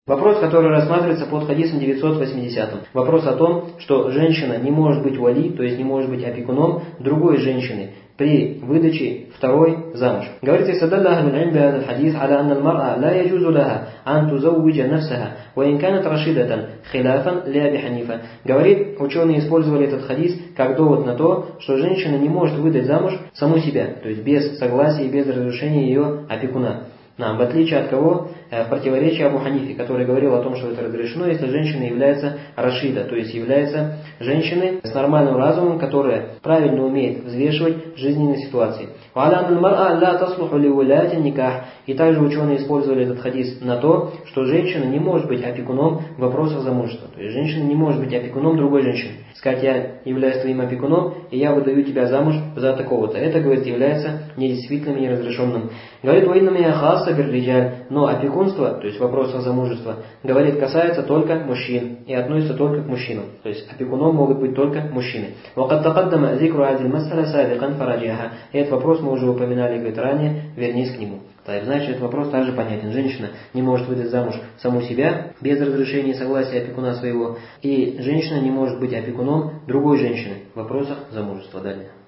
Вопрос, который рассматривается под хадисом 980. Вопрос о том, что женщина не может быть вали, то есть не может быть опекуном другой женщины при выдаче второй замуж. Говорится, استدل أهل العلم بهذا الحديث على أن المرأة لا يجوز لها أن تزوج نفسها وإن كانت رشيدة خلافا لأبي حنيفة. Говорит, ученые использовали этот хадис как довод на то, что женщина не может выдать замуж саму себя, то есть без согласия и без разрешения ее опекуна. В отличие от кого? В противоречие Абу Ханифе, который говорил о том, что это разрешено, если женщина является рашида, то есть является женщиной с нормальным разумом, которая правильно умеет взвешивать жизненные ситуации. И также ученые использовали этот хадис на то, что женщина не может быть опекуном в вопросах замужества. То есть женщина не может быть опекуном другой женщины. Сказать, я являюсь твоим опекуном, и я выдаю тебя замуж за такого-то. Это, говорит, является недействительным и неразрешенным. Говорит, но опекунство, то есть в вопросах замужества, говорит, касается только мужчин и относится только к мужчинам. То есть опекуном могут быть только мужчины. И этот вопрос мы уже упоминали, говорит, ранее, вернись к нему. Значит, этот вопрос также понятен. Женщина не может выдать замуж саму себя без разрешения и согласия опекуна своего. И женщина не может быть опекуном другой женщины в вопросах замужества. Далее.